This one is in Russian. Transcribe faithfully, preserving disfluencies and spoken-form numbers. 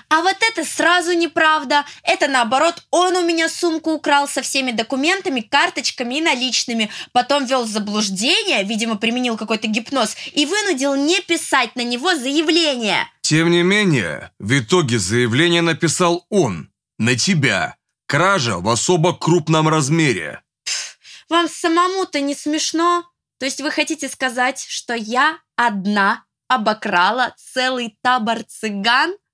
А вот это сразу неправда. Это наоборот, он у меня сумку украл со всеми документами, карточками и наличными. Потом ввел в заблуждение, видимо, применил какой-то гипноз, и вынудил не писать на него заявление. Тем не менее, в итоге заявление написал он, на тебя. Кража в особо крупном размере. Вам самому-то не смешно? То есть вы хотите сказать, что я одна обокрала целый табор цыган?